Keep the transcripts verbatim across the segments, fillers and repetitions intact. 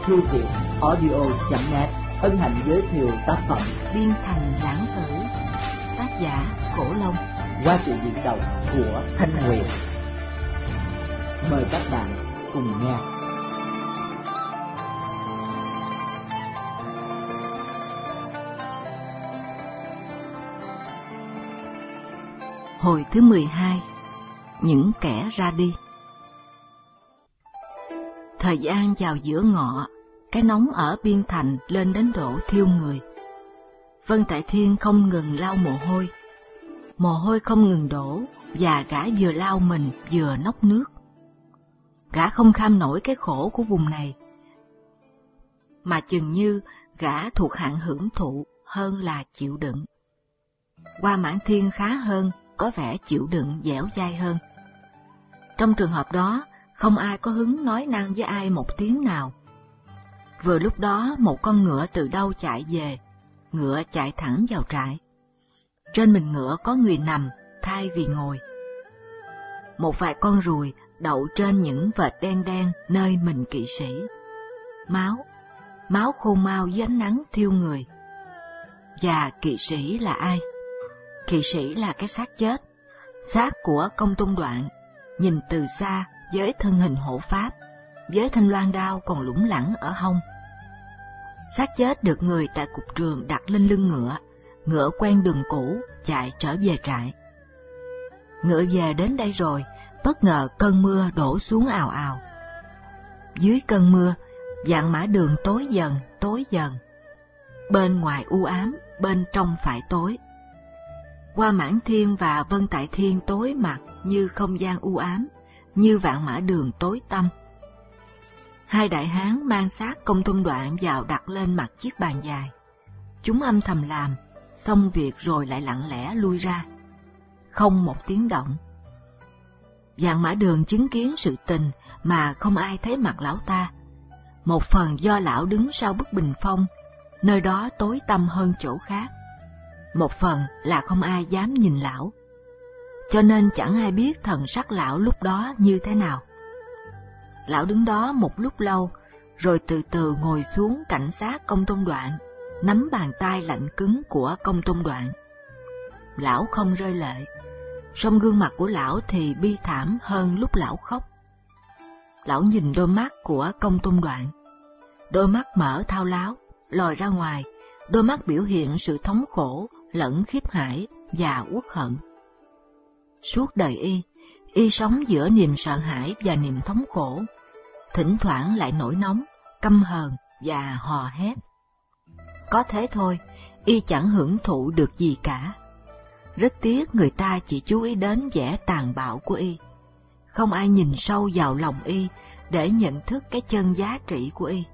thư viện audio chấm net hân hạnh giới thiệu tác phẩm Biên Thành Lãng Tử, tác giả Cổ Long, qua sự diễn đọc của Thanh Huyền. Mời các bạn cùng nghe. Hồi thứ mười hai. Những kẻ ra đi. Thời gian vào giữa ngọ, cái nóng ở Biên Thành lên đến độ thiêu người. Vân Tại Thiên không ngừng lau mồ hôi. Mồ hôi không ngừng đổ, và gã vừa lau mình vừa nốc nước. Gã không kham nổi cái khổ của vùng này, mà chừng như gã thuộc hạng hưởng thụ hơn là chịu đựng. Hoa Mãn Thiên khá hơn, có vẻ chịu đựng dẻo dai hơn. Trong trường hợp đó, không ai có hứng nói năng với ai một tiếng nào. Vừa lúc đó một con ngựa từ đâu chạy về, ngựa chạy thẳng vào trại. Trên mình ngựa có người nằm thay vì ngồi. Một vài con ruồi đậu trên những vệt đen đen nơi mình kỵ sĩ. Máu, máu khô mau dưới ánh nắng thiêu người. Và kỵ sĩ là ai? Kỵ sĩ là cái xác chết, xác của Công Tôn Đoạn, nhìn từ xa với thân hình hổ pháp, với thanh loan đao còn lủng lẳng ở hông. Xác chết được người tại cục trường đặt lên lưng ngựa, ngựa quen đường cũ, chạy trở về trại. Ngựa về đến đây rồi, bất ngờ cơn mưa đổ xuống ào ào. Dưới cơn mưa, vạn mã đường tối dần, tối dần. Bên ngoài u ám, bên trong phải tối. Hoa Mãn Thiên và Vân Tại Thiên tối mặt như không gian u ám, như vạn mã đường tối tăm. Hai đại hán mang xác Công Tôn Đoạn vào đặt lên mặt chiếc bàn dài. Chúng âm thầm làm, xong việc rồi lại lặng lẽ lui ra. Không một tiếng động. Vạn mã đường chứng kiến sự tình mà không ai thấy mặt lão ta. Một phần do lão đứng sau bức bình phong, nơi đó tối tăm hơn chỗ khác. Một phần là không ai dám nhìn lão, cho nên chẳng ai biết thần sắc lão lúc đó như thế nào. Lão đứng đó một lúc lâu, rồi từ từ ngồi xuống cạnh xác Công Tôn Đoạn, nắm bàn tay lạnh cứng của Công Tôn Đoạn. Lão không rơi lệ, song gương mặt của lão thì bi thảm hơn lúc lão khóc. Lão nhìn đôi mắt của Công Tôn Đoạn, đôi mắt mở thao láo, lòi ra ngoài, đôi mắt biểu hiện sự thống khổ lẫn khiếp hãi và uất hận. Suốt đời y, y sống giữa niềm sợ hãi và niềm thống khổ, thỉnh thoảng lại nổi nóng, căm hờn và hò hét. Có thế thôi, y chẳng hưởng thụ được gì cả. Rất tiếc người ta chỉ chú ý đến vẻ tàn bạo của y, không ai nhìn sâu vào lòng y để nhận thức cái chân giá trị của y.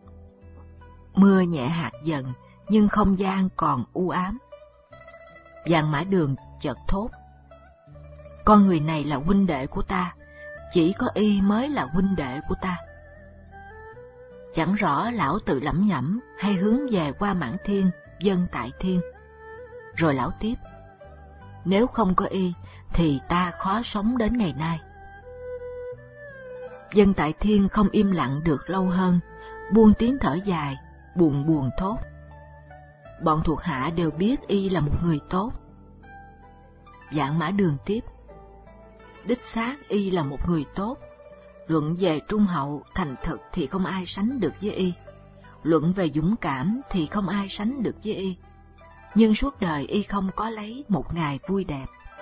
Mưa nhẹ hạt dần, nhưng không gian còn u ám. Vạn mã đường chợt thốt: con người này là huynh đệ của ta, chỉ có y mới là huynh đệ của ta. Chẳng rõ lão tự lẩm nhẩm hay hướng về Hoa Mãn Thiên, Vân Tại Thiên. Rồi lão tiếp: nếu không có y thì ta khó sống đến ngày nay. Vân Tại Thiên không im lặng được lâu hơn, buông tiếng thở dài, buồn buồn thốt: bọn thuộc hạ đều biết y là một người tốt. Vạn mã đường tiếp: đích xác y là một người tốt. Luận về trung hậu, thành thực thì không ai sánh được với y. Luận về dũng cảm thì không ai sánh được với y. Nhưng suốt đời y không có lấy một ngày vui đẹp.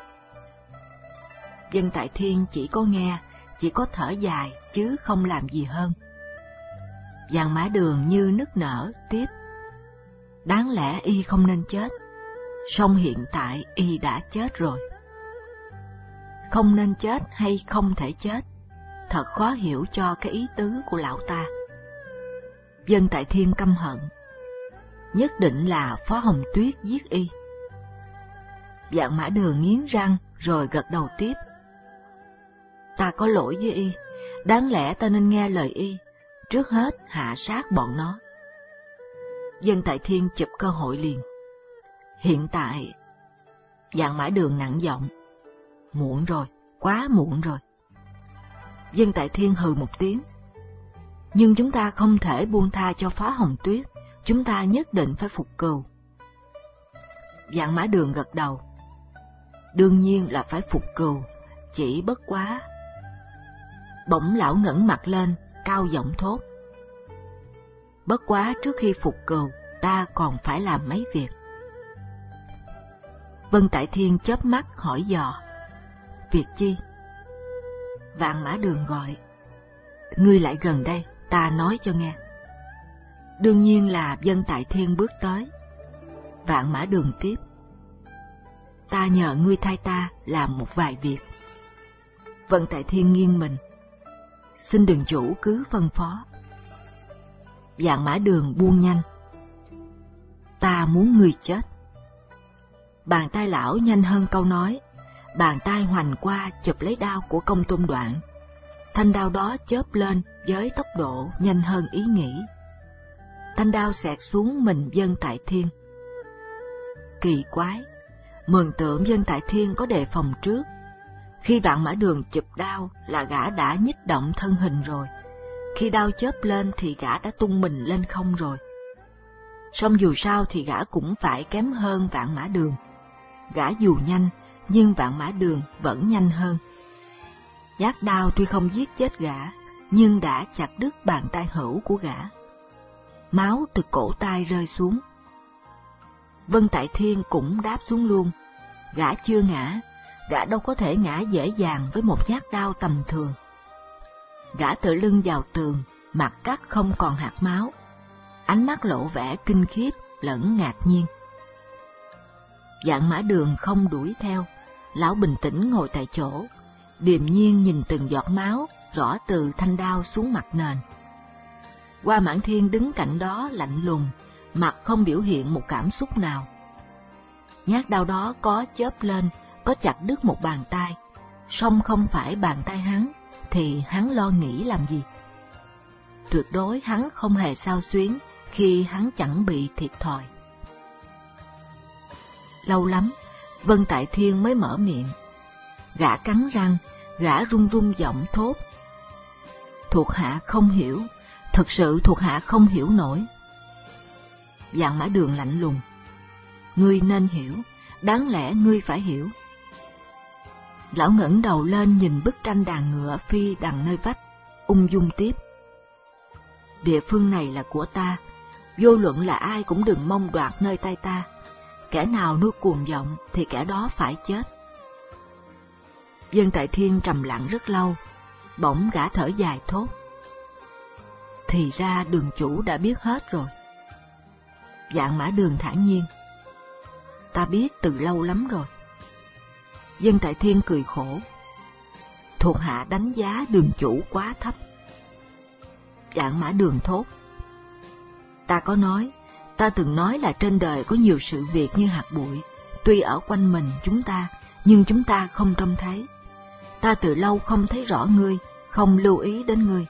Vân Tại Thiên chỉ có nghe, chỉ có thở dài, chứ không làm gì hơn. Vạn mã đường như nức nở, tiếp: đáng lẽ y không nên chết, song hiện tại y đã chết rồi. Không nên chết hay không thể chết, thật khó hiểu cho cái ý tứ của lão ta. Vân Tại Thiên căm hận, nhất định là Phó Hồng Tuyết giết y. Vạn mã đường nghiến răng rồi gật đầu tiếp: ta có lỗi với y, đáng lẽ ta nên nghe lời y, trước hết hạ sát bọn nó. Vân Tại Thiên chụp cơ hội liền: hiện tại... Vạn mã đường nặng giọng: muộn rồi, quá muộn rồi. Vân Tại Thiên hừ một tiếng: Nhưng chúng ta không thể buông tha cho Phá Hồng Tuyết, chúng ta nhất định phải phục cừu. Vạn Mã Đường gật đầu. Đương nhiên là phải phục cừu, chỉ bất quá. Bỗng lão ngẩng mặt lên, cao giọng thốt. Bất quá trước khi phục cừu, ta còn phải làm mấy việc. Vân Tại Thiên chớp mắt hỏi dò. Việc chi? Vạn Mã Đường gọi. Ngươi lại gần đây, ta nói cho nghe. Đương nhiên là Vân Tại Thiên bước tới. Vạn Mã Đường tiếp. Ta nhờ ngươi thay ta làm một vài việc. Vân Tại Thiên nghiêng mình. Xin đường chủ cứ phân phó. Vạn Mã Đường buông nhanh. Ta muốn ngươi chết. Bàn tay lão nhanh hơn câu nói, bàn tay hoành qua chụp lấy đao của Công Tôn Đoạn. Thanh đao đó chớp lên với tốc độ nhanh hơn ý nghĩ. Thanh đao xẹt xuống mình Vân Tại Thiên. Kỳ quái, mường tượng Vân Tại Thiên có đề phòng trước. Khi Vạn Mã Đường chụp đao là gã đã nhích động thân hình rồi. Khi đao chớp lên thì gã đã tung mình lên không rồi. Song dù sao thì gã cũng phải kém hơn Vạn Mã Đường. Gã dù nhanh, nhưng Vạn Mã Đường vẫn nhanh hơn. Nhát đao tuy không giết chết gã, nhưng đã chặt đứt bàn tay hữu của gã. Máu từ cổ tay rơi xuống. Vân Tại Thiên cũng đáp xuống luôn. Gã chưa ngã, gã đâu có thể ngã dễ dàng với một nhát đao tầm thường. Gã tựa lưng vào tường, mặt cắt không còn hạt máu. Ánh mắt lộ vẻ kinh khiếp lẫn ngạc nhiên. Vạn Mã Đường không đuổi theo, lão bình tĩnh ngồi tại chỗ, điềm nhiên nhìn từng giọt máu rõ từ thanh đao xuống mặt nền. Hoa Mãn Thiên đứng cạnh đó lạnh lùng, mặt không biểu hiện một cảm xúc nào. Nhát đao đó có chớp lên, có chặt đứt một bàn tay, song không phải bàn tay hắn, thì hắn lo nghĩ làm gì? Tuyệt đối hắn không hề xao xuyến khi hắn chẳng bị thiệt thòi. Lâu lắm, Vân Tại Thiên mới mở miệng. Gã cắn răng, gã run run giọng thốt. Thuộc hạ không hiểu, thực sự thuộc hạ không hiểu nổi. Vạn Mã Đường lạnh lùng. Ngươi nên hiểu, đáng lẽ ngươi phải hiểu. Lão ngẩng đầu lên nhìn bức tranh đàn ngựa phi đằng nơi vách, ung dung tiếp. Địa phương này là của ta, vô luận là ai cũng đừng mong đoạt nơi tay ta. Kẻ nào nuôi cuồng vọng thì kẻ đó phải chết. Vân Tại Thiên trầm lặng rất lâu, bỗng gã thở dài thốt. Thì ra đường chủ đã biết hết rồi. Vạn Mã Đường thản nhiên. Ta biết từ lâu lắm rồi. Vân Tại Thiên cười khổ. Thuộc hạ đánh giá đường chủ quá thấp. Vạn Mã Đường thốt. Ta có nói, ta từng nói là trên đời có nhiều sự việc như hạt bụi, tuy ở quanh mình chúng ta, nhưng chúng ta không trông thấy. Ta từ lâu không thấy rõ ngươi, không lưu ý đến ngươi.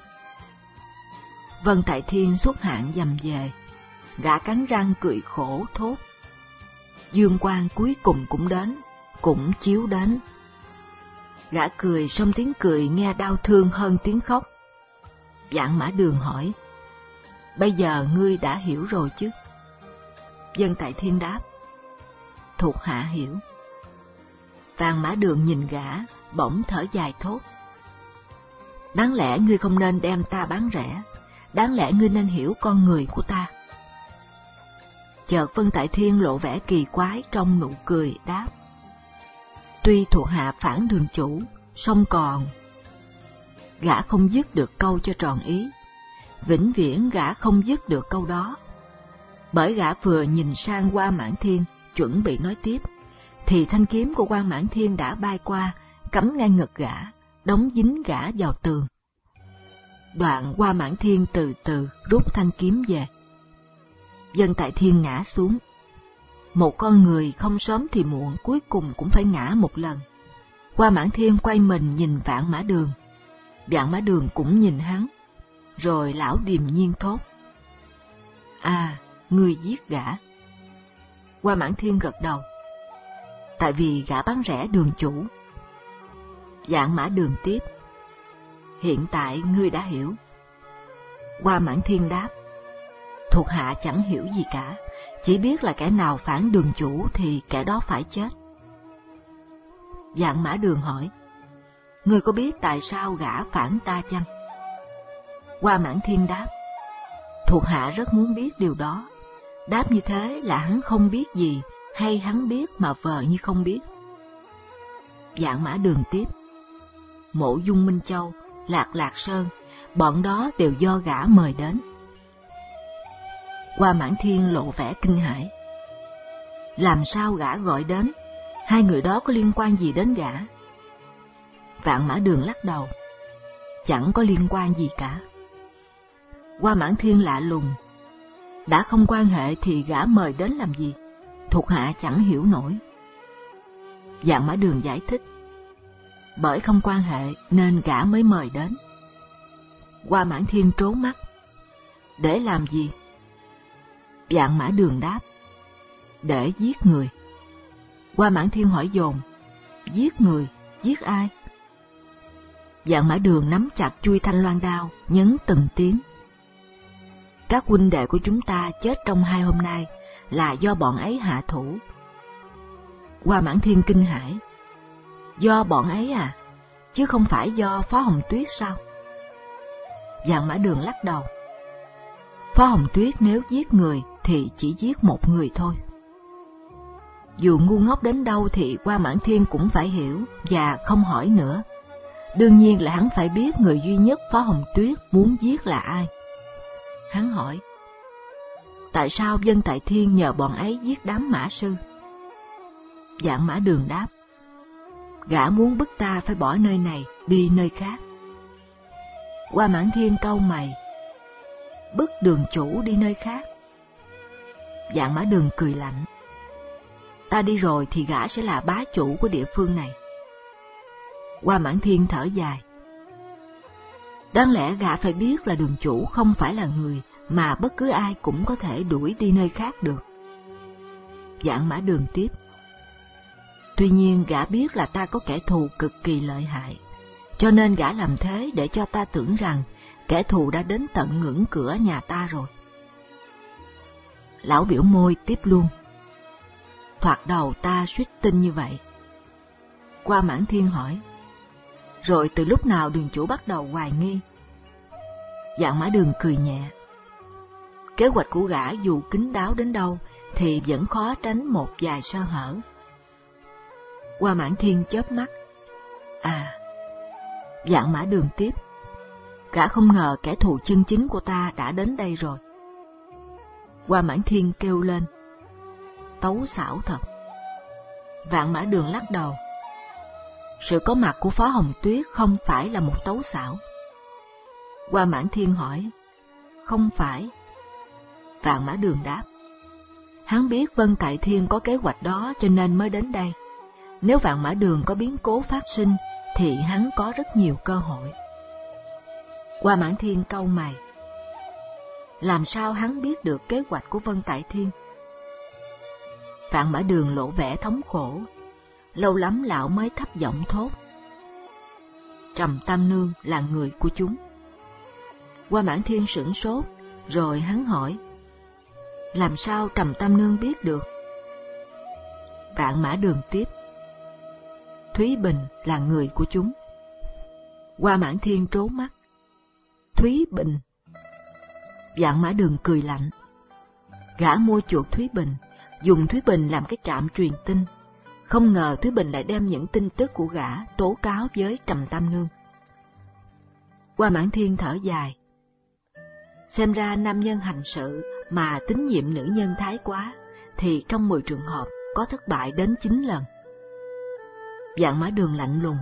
Vân Tại Thiên xuất hạn dầm về, gã cắn răng cười khổ thốt. Dương quang cuối cùng cũng đến, cũng chiếu đến. Gã cười song tiếng cười nghe đau thương hơn tiếng khóc. Vạn Mã Đường hỏi, bây giờ ngươi đã hiểu rồi chứ? Vân Tại Thiên đáp, thuộc hạ hiểu. Vạn Mã Đường nhìn gã, bỗng thở dài thốt. Đáng lẽ ngươi không nên đem ta bán rẻ, đáng lẽ ngươi nên hiểu con người của ta. Chợt Vân Tại Thiên lộ vẻ kỳ quái trong nụ cười đáp. Tuy thuộc hạ phản đường chủ, song còn... Gã không dứt được câu cho tròn ý. Vĩnh viễn gã không dứt được câu đó. Bởi gã vừa nhìn sang Hoa Mãn Thiên, chuẩn bị nói tiếp, thì thanh kiếm của Hoa Mãn Thiên đã bay qua, cắm ngang ngực gã, đóng dính gã vào tường. Đoạn Hoa Mãn Thiên từ từ rút thanh kiếm về. Vân Tại Thiên ngã xuống. Một con người không sớm thì muộn cuối cùng cũng phải ngã một lần. Hoa Mãn Thiên quay mình nhìn Vạn Mã Đường. Vạn Mã Đường cũng nhìn hắn. Rồi lão điềm nhiên thốt. À, ngươi giết gã. Hoa Mãn Thiên gật đầu. Tại vì gã bán rẻ đường chủ. Vạn Mã Đường tiếp. Hiện tại ngươi đã hiểu. Hoa Mãn Thiên đáp: Thuộc hạ chẳng hiểu gì cả, chỉ biết là kẻ nào phản đường chủ thì kẻ đó phải chết. Vạn Mã Đường hỏi: Ngươi có biết tại sao gã phản ta chăng? Hoa Mãn Thiên đáp: Thuộc hạ rất muốn biết điều đó. Đáp như thế là hắn không biết gì, hay hắn biết mà vờ như không biết? Vạn Mã Đường tiếp: Mộ Dung Minh Châu, Lạc Lạc Sơn, bọn đó đều do gã mời đến. Hoa Mãn Thiên lộ vẻ kinh hãi: Làm sao gã gọi đến? Hai người đó có liên quan gì đến gã? Vạn Mã Đường lắc đầu: Chẳng có liên quan gì cả. Hoa Mãn Thiên lạ lùng: Đã không quan hệ thì gã mời đến làm gì? Thuộc hạ chẳng hiểu nổi. Vạn Mã Đường giải thích: Bởi không quan hệ nên gã mới mời đến. Hoa Mãn Thiên trố mắt: Để làm gì? Vạn Mã Đường đáp: Để giết người. Hoa Mãn Thiên hỏi dồn: Giết người? Giết ai? Vạn Mã Đường nắm chặt chuôi thanh loan đao, nhấn từng tiếng: Các huynh đệ của chúng ta chết trong hai hôm nay là do bọn ấy hạ thủ. Hoa Mãn Thiên kinh hãi: Do bọn ấy à? Chứ không phải do Phó Hồng Tuyết sao? Vạn Mã Đường lắc đầu: Phó Hồng Tuyết nếu giết người thì chỉ giết một người thôi. Dù ngu ngốc đến đâu thì Hoa Mãn Thiên cũng phải hiểu và không hỏi nữa. Đương nhiên là hắn phải biết người duy nhất Phó Hồng Tuyết muốn giết là ai. Hắn hỏi: Tại sao Vân Tại Thiên nhờ bọn ấy giết đám mã sư? Vạn Mã Đường đáp: Gã muốn bức ta phải bỏ nơi này đi nơi khác. Hoa Mãn Thiên cau mày: Bức đường chủ đi nơi khác? Vạn Mã Đường cười lạnh: Ta đi rồi thì gã sẽ là bá chủ của địa phương này. Hoa Mãn Thiên thở dài: Đáng lẽ gã phải biết là đường chủ không phải là người mà bất cứ ai cũng có thể đuổi đi nơi khác được. Vạn Mã Đường tiếp: Tuy nhiên gã biết là ta có kẻ thù cực kỳ lợi hại, cho nên gã làm thế để cho ta tưởng rằng kẻ thù đã đến tận ngưỡng cửa nhà ta rồi. Lão biểu môi tiếp luôn: Thoạt đầu ta suýt tin như vậy. Hoa Mãn Thiên hỏi: Rồi từ lúc nào đường chủ bắt đầu hoài nghi? Vạn Mã Đường cười nhẹ: Kế hoạch của gã dù kín đáo đến đâu thì vẫn khó tránh một vài sơ hở. Hoa Mãn Thiên chớp mắt: À. Vạn Mã Đường tiếp: Gã không ngờ kẻ thù chân chính của ta đã đến đây rồi. Hoa Mãn Thiên kêu lên: Tấu xảo thật. Vạn Mã Đường lắc đầu: Sự có mặt của Phó Hồng Tuyết không phải là một tấu xảo. Hoa Mãn Thiên hỏi: Không phải? Vạn Mã Đường đáp: Hắn biết Vân Tại Thiên có kế hoạch đó cho nên mới đến đây. Nếu Vạn Mã Đường có biến cố phát sinh thì hắn có rất nhiều cơ hội. Hoa Mãn Thiên cau mày: Làm sao hắn biết được kế hoạch của Vân Tại Thiên? Vạn Mã Đường lộ vẻ thống khổ. Lâu lắm lão mới thấp giọng thốt: Trầm Tam Nương là người của chúng. Hoa Mãn Thiên sửng sốt, rồi hắn hỏi: Làm sao Trầm Tam Nương biết được? Vạn Mã Đường tiếp: Thúy Bình là người của chúng. Hoa Mãn Thiên trố mắt: Thúy Bình? Vạn Mã Đường cười lạnh: Gã mua chuộc Thúy Bình, dùng Thúy Bình làm cái trạm truyền tin. Không ngờ Thúy Bình lại đem những tin tức của gã tố cáo với Trầm Tam Nương. Hoa Mãn Thiên thở dài: Xem ra nam nhân hành sự mà tín nhiệm nữ nhân thái quá, thì trong mười trường hợp có thất bại đến chín lần. Vạn Mã Đường lạnh lùng: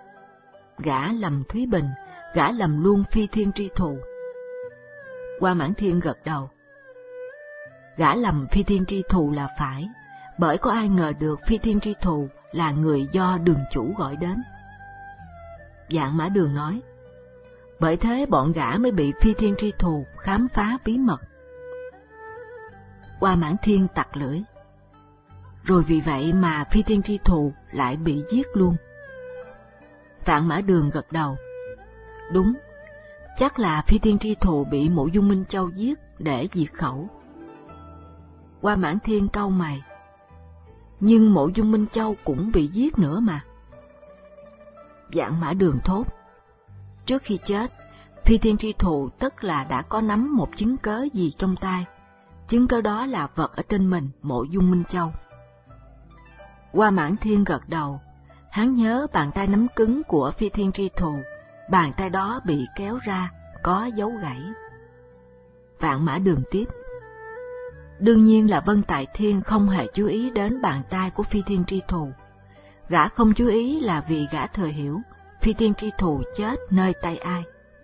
Gã lầm Thúy Bình, gã lầm luôn Phi Thiên Tri Thù. Hoa Mãn Thiên gật đầu: Gã lầm Phi Thiên Tri Thù là phải, bởi có ai ngờ được Phi Thiên Tri Thù là người do đường chủ gọi đến. Vạn Mã Đường nói: Bởi thế bọn gã mới bị Phi Thiên Tri Thù khám phá bí mật. Hoa Mãn Thiên tặc lưỡi: Rồi vì vậy mà Phi Thiên Tri Thù lại bị giết luôn. Vạn Mã Đường gật đầu: Đúng, Chắc là Phi Thiên Tri Thù bị Mộ Dung Minh Châu giết để diệt khẩu. Hoa Mãn Thiên cau mày. Nhưng Mộ Dung Minh Châu cũng bị giết nữa mà. Vạn Mã Đường thốt. Trước khi chết, Phi Thiên Tri Thù tất là đã có nắm một chứng cớ gì trong tay. Chứng cớ đó là vật ở trên mình Mộ Dung Minh Châu. Hoa Mãn Thiên gật đầu. Hắn nhớ bàn tay nắm cứng của Phi Thiên Tri Thù, bàn tay đó bị kéo ra, có dấu gãy. Vạn Mã Đường tiếp. Đương nhiên là Vân Tại Thiên không hề chú ý đến bàn tay của Phi Thiên Tri Thù. Gã không chú ý là vì gã thừa hiểu Phi Thiên Tri Thù chết nơi tay ai.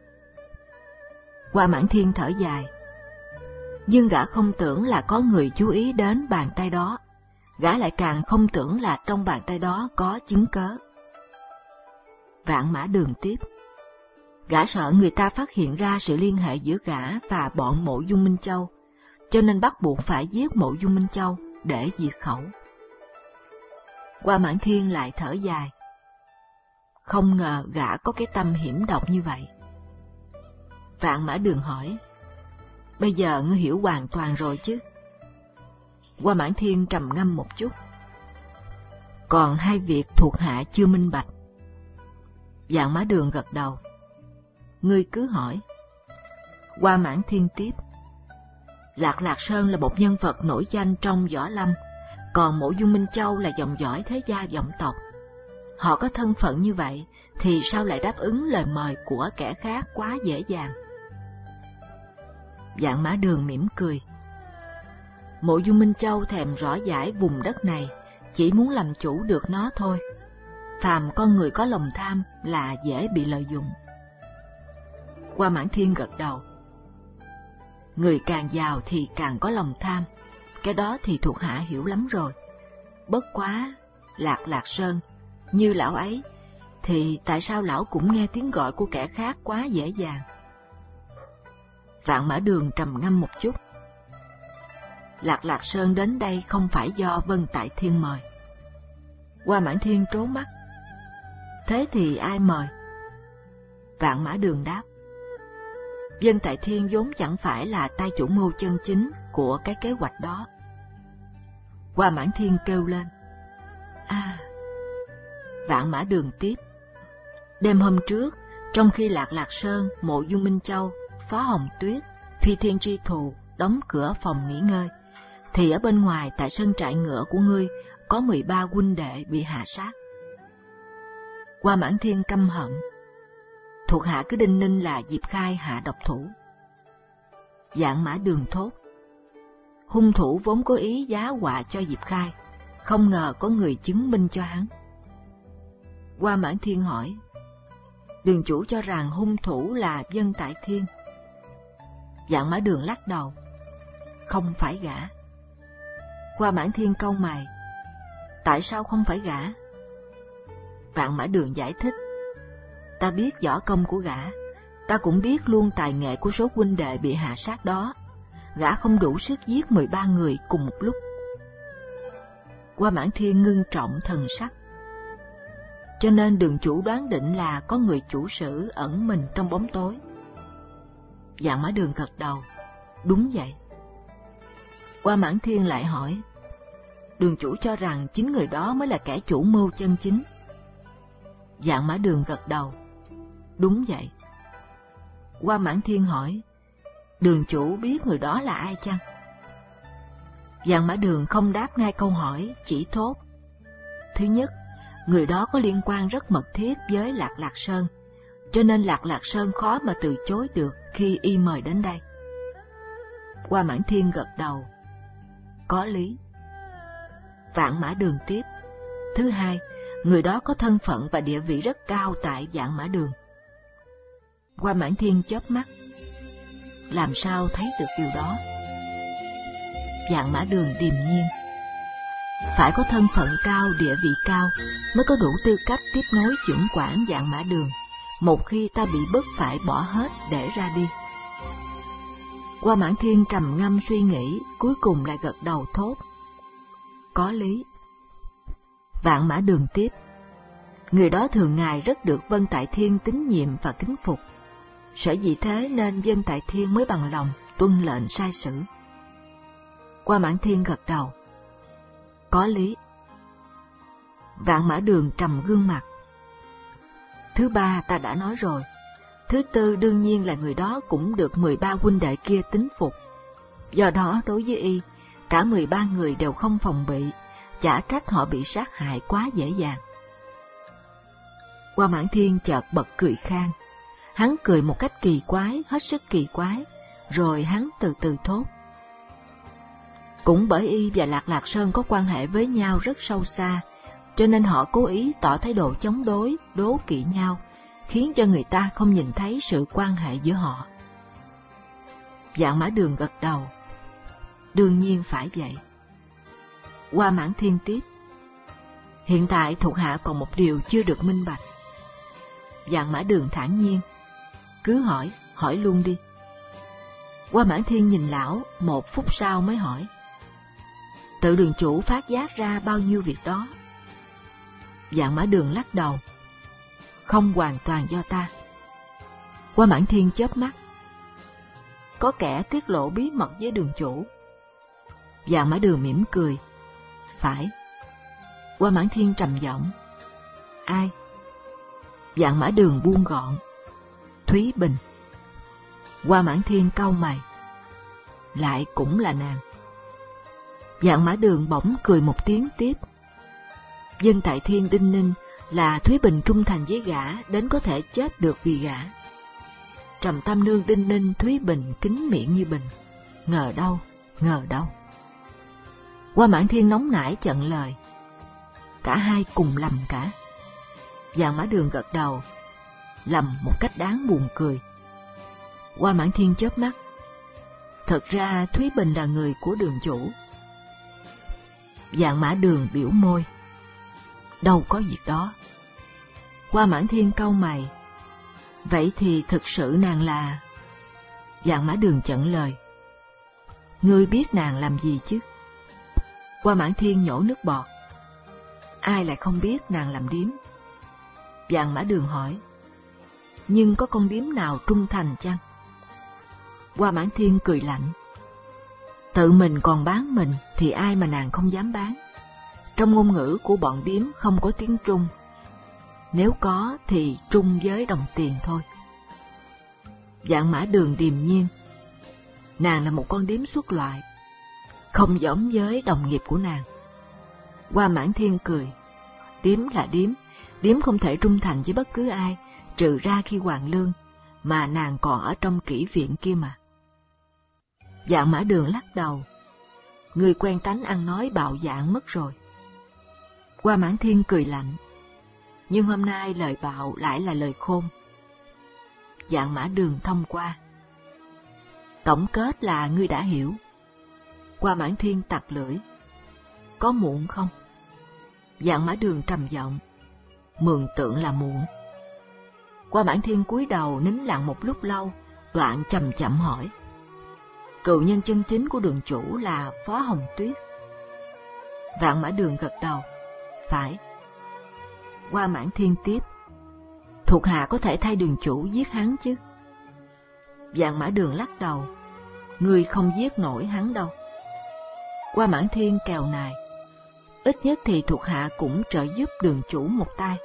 Hoa Mãn Thiên thở dài. Nhưng gã không tưởng là có người chú ý đến bàn tay đó. Gã lại càng không tưởng là trong bàn tay đó có chứng cớ. Vạn Mã Đường tiếp. Gã sợ người ta phát hiện ra sự liên hệ giữa gã và bọn Mộ Dung Minh Châu, cho nên bắt buộc phải giết Mộ Dung Minh Châu để diệt khẩu. Hoa Mãn Thiên lại thở dài. Không ngờ gã có cái tâm hiểm độc như vậy. Vạn Mã Đường hỏi. Bây giờ ngươi hiểu hoàn toàn rồi chứ? Hoa Mãn Thiên trầm ngâm một chút. Còn hai việc thuộc hạ chưa minh bạch. Vạn Mã Đường gật đầu. Ngươi cứ hỏi. Hoa Mãn Thiên tiếp. Lạc Lạc Sơn là một nhân vật nổi danh trong võ lâm, còn Mộ Dung Minh Châu là dòng dõi thế gia vọng tộc. Họ có thân phận như vậy, thì sao lại đáp ứng lời mời của kẻ khác quá dễ dàng? Vạn Mã Đường mỉm cười. Mộ Dung Minh Châu thèm rõ giải vùng đất này, chỉ muốn làm chủ được nó thôi. Phàm con người có lòng tham là dễ bị lợi dụng. Hoa Mãn Thiên gật đầu. Người càng giàu thì càng có lòng tham, cái đó thì thuộc hạ hiểu lắm rồi. Bất quá, Lạc Lạc Sơn, như lão ấy, thì tại sao lão cũng nghe tiếng gọi của kẻ khác quá dễ dàng? Vạn Mã Đường trầm ngâm một chút. Lạc Lạc Sơn đến đây không phải do Vân Tại Thiên mời. Hoa Mãn Thiên trố mắt. Thế thì ai mời? Vạn Mã Đường đáp. Vân Tại Thiên vốn chẳng phải là tay chủ mưu chân chính của cái kế hoạch đó. Hoa Mãn Thiên kêu lên. À! Vạn Mã Đường tiếp. Đêm hôm trước, trong khi Lạc Lạc Sơn, Mộ Dung Minh Châu, Phó Hồng Tuyết, Phi Thiên Tri Thù đóng cửa phòng nghỉ ngơi, thì ở bên ngoài tại sân trại ngựa của ngươi có mười ba huynh đệ bị hạ sát. Hoa Mãn Thiên căm hận. Thuộc hạ cứ đinh ninh là Diệp Khai hạ độc thủ. Vạn Mã Đường thốt. Hung thủ vốn có ý giá họa cho Diệp Khai, không ngờ có người chứng minh cho hắn. Hoa Mãn Thiên hỏi. Đường chủ cho rằng hung thủ là Vân Tại Thiên. Vạn Mã Đường lắc đầu. Không phải gã. Hoa Mãn Thiên cau mày. Tại sao không phải gã? Vạn Mã Đường giải thích. Ta biết võ công của gã, ta cũng biết luôn tài nghệ của số huynh đệ bị hạ sát đó. Gã không đủ sức giết mười ba người cùng một lúc. Hoa Mãn Thiên ngưng trọng thần sắc. Cho nên đường chủ đoán định là có người chủ sử ẩn mình trong bóng tối. Vạn Mã Đường gật đầu. Đúng vậy. Hoa Mãn Thiên lại hỏi. Đường chủ cho rằng chính người đó mới là kẻ chủ mưu chân chính. Vạn Mã Đường gật đầu. Đúng vậy. Hoa Mãn Thiên hỏi. Đường chủ biết người đó là ai chăng? Vạn Mã Đường không đáp ngay câu hỏi, chỉ thốt. Thứ nhất, người đó có liên quan rất mật thiết với Lạc Lạc Sơn, cho nên Lạc Lạc Sơn khó mà từ chối được khi y mời đến đây. Hoa Mãn Thiên gật đầu. Có lý. Vạn Mã Đường tiếp. Thứ hai, người đó có thân phận và địa vị rất cao tại Vạn Mã Đường. Hoa Mãn Thiên chớp mắt. Làm sao thấy được điều đó? Vạn Mã Đường điềm nhiên. Phải có thân phận cao, địa vị cao mới có đủ tư cách tiếp nối chưởng quản Vạn Mã Đường, một khi ta bị bức phải bỏ hết để ra đi. Hoa Mãn Thiên trầm ngâm suy nghĩ, cuối cùng lại gật đầu thốt. Có lý. Vạn Mã Đường tiếp. Người đó thường ngày rất được Vân Tại Thiên tín nhiệm và kính phục. Sở dĩ thế nên Dân Tại Thiên mới bằng lòng tuân lệnh sai sử. Qua Mãn Thiên gật đầu. Có lý. Vạn Mã Đường trầm gương mặt. Thứ ba ta đã nói rồi. Thứ tư đương nhiên là người đó cũng được mười ba huynh đệ kia tín phục. Do đó đối với y, cả mười ba người đều không phòng bị, chả trách họ bị sát hại quá dễ dàng. Qua Mãn Thiên chợt bật cười khang. Hắn cười một cách kỳ quái, hết sức kỳ quái, rồi hắn từ từ thốt. Cũng bởi y và Lạc Lạc Sơn có quan hệ với nhau rất sâu xa, cho nên họ cố ý tỏ thái độ chống đối, đố kỵ nhau, khiến cho người ta không nhìn thấy sự quan hệ giữa họ. Vạn Mã Đường gật đầu. Đương nhiên phải vậy. Qua Mãn Thiên tiếp. Hiện tại thuộc hạ còn một điều chưa được minh bạch. Vạn Mã Đường thản nhiên. Cứ hỏi, hỏi luôn đi. Qua Mãn Thiên nhìn lão, một phút sau mới hỏi. Tự đường chủ phát giác ra bao nhiêu việc đó? Vạn Mã Đường lắc đầu. Không hoàn toàn do ta. Qua Mãn Thiên chớp mắt. Có kẻ tiết lộ bí mật với đường chủ. Vạn Mã Đường mỉm cười. Phải. Qua Mãn Thiên trầm giọng. Ai? Vạn Mã Đường buông gọn. Thúy Bình. Qua Mãn Thiên cau mày. Lại cũng là nàng. Vạn Mã Đường bỗng cười một tiếng tiếp. Dân Tại Thiên đinh ninh là Thúy Bình trung thành với gã đến có thể chết được vì gã. Trầm Tam Nương đinh ninh Thúy Bình kín miệng như bình. Ngờ đâu, ngờ đâu. Qua Mãn Thiên nóng nảy chặn lời. Cả hai cùng lầm cả. Vạn Mã Đường gật đầu. Lầm một cách đáng buồn cười. Qua Mãn Thiên chớp mắt. Thật ra Thúy Bình là người của đường chủ. Vạn Mã Đường biểu môi. Đâu có việc đó. Qua Mãn Thiên cau mày. Vậy thì thực sự nàng là... Vạn Mã Đường chặn lời. Ngươi biết nàng làm gì chứ? Qua Mãn Thiên nhổ nước bọt. Ai lại không biết nàng làm điếm? Vạn Mã Đường hỏi. Nhưng có con điếm nào trung thành chăng? Qua Mãn Thiên cười lạnh. Tự mình còn bán mình thì ai mà nàng không dám bán. Trong ngôn ngữ của bọn điếm không có tiếng trung. Nếu có thì trung với đồng tiền thôi. Vạn Mã Đường điềm nhiên. Nàng là một con điếm xuất loại, không giống với đồng nghiệp của nàng. Qua Mãn Thiên cười. Điếm là điếm, điếm không thể trung thành với bất cứ ai, trừ ra khi hoàn lương, mà nàng còn ở trong kỹ viện kia mà. Vạn Mã Đường lắc đầu. Người quen tánh ăn nói bạo dạn mất rồi. Qua Mãn Thiên cười lạnh. Nhưng hôm nay lời bạo lại là lời khôn. Vạn Mã Đường thông qua. Tổng kết là ngươi đã hiểu. Qua Mãn Thiên tặc lưỡi. Có muộn không? Vạn Mã Đường trầm giọng. Mường tượng là muộn. Qua Mãn Thiên cúi đầu nín lặng một lúc lâu, đoạn chậm chậm hỏi. Cựu nhân chân chính của đường chủ là Phó Hồng Tuyết. Vạn Mã Đường gật đầu. Phải. Qua Mãn Thiên tiếp. Thuộc hạ có thể thay đường chủ giết hắn chứ? Vạn Mã Đường lắc đầu. Ngươi không giết nổi hắn đâu. Qua Mãn Thiên kèo nài. Ít nhất thì thuộc hạ cũng trợ giúp đường chủ một tay.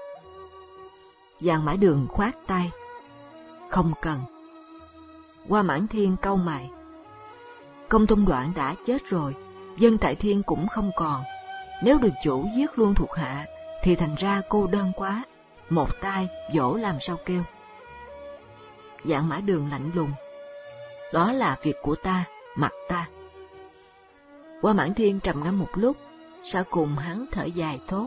Vạn Mã Đường khoát tay. Không cần. Qua Mãn Thiên cau mày. Công Tôn Đoạn đã chết rồi, Dân Tại Thiên cũng không còn. Nếu đường chủ giết luôn thuộc hạ, thì thành ra cô đơn quá, một tay dỗ làm sao kêu. Vạn Mã Đường lạnh lùng. Đó là việc của ta, mặc ta. Qua Mãn Thiên trầm ngâm một lúc, sau cùng hắn thở dài thốt.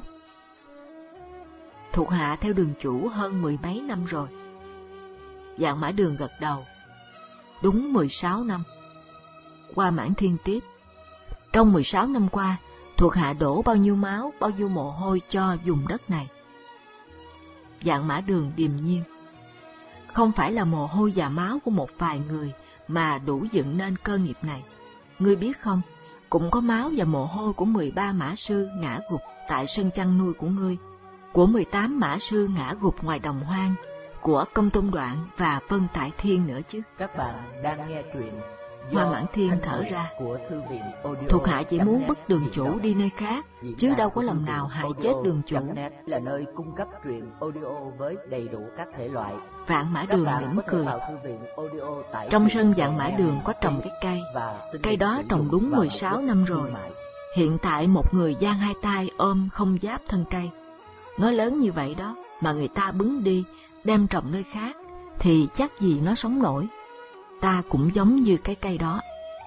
Thuộc hạ theo đường chủ hơn mười mấy năm rồi. Vạn Mã Đường gật đầu. Đúng mười sáu năm. Qua Mãn Thiên tiếp. Trong mười sáu năm qua, thuộc hạ đổ bao nhiêu máu, bao nhiêu mồ hôi cho vùng đất này. Vạn Mã Đường điềm nhiên. Không phải là mồ hôi và máu của một vài người mà đủ dựng nên cơ nghiệp này. Ngươi biết không, cũng có máu và mồ hôi của mười ba mã sư ngã gục tại sân chăn nuôi của ngươi, của mười tám mã sư ngã gục ngoài đồng hoang, của Công Tôn Đoạn và Vân Tại Thiên nữa chứ. Các bạn đang nghe truyện Hoa Mãn Thiên thở ra. Của thư viện audio. Thuộc hạ chỉ muốn bức đường chủ đi nơi khác, chứ đâu có lòng nào hại chết đường chủ. Là nơi cung cấp truyện audio với đầy đủ các thể loại. Vạn Mã Đường mỉm cười. Trong sân Vạn Mã Đường có trồng cái cây. Cây đó trồng đúng mười sáu năm rồi. Hiện tại một người giang hai tay ôm không giáp thân cây. Nó lớn như vậy đó, mà người ta bứng đi, đem trồng nơi khác, thì chắc gì nó sống nổi. Ta cũng giống như cái cây đó.